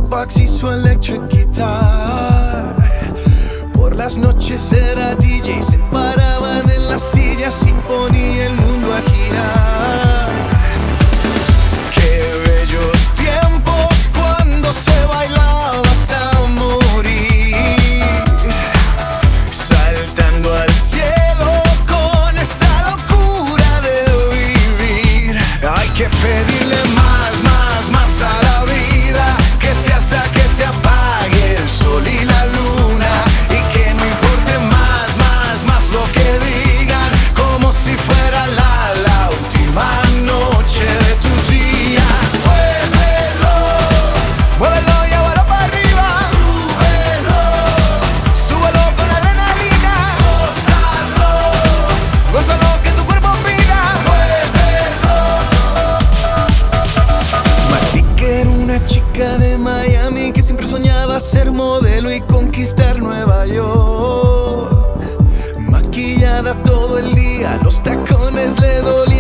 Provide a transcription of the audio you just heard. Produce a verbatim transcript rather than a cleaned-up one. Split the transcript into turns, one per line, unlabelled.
jukebox y su electric guitar. Por las noches era D J, se paraban en las sillas y ponía el mundo a girar. Qué bellos tiempos cuando se bailaba hasta morir, saltando al cielo con esa locura de vivir. Hay que pedirle más, más, más a la vida, que sea hasta que se apague el sol y la luna, y que no importe más, más, más lo que digan, como si fuera la, la última noche de tus días. Muévelo, muévelo y abuelo para arriba. Súbelo, súbelo con adrenalina. Gózalo, gózalo que tu cuerpo pida. Muévelo. Matique era una chica de Miami que siempre soñaba ser modelo y conquistar Nueva York. Maquillada todo el día, los tacones le dolían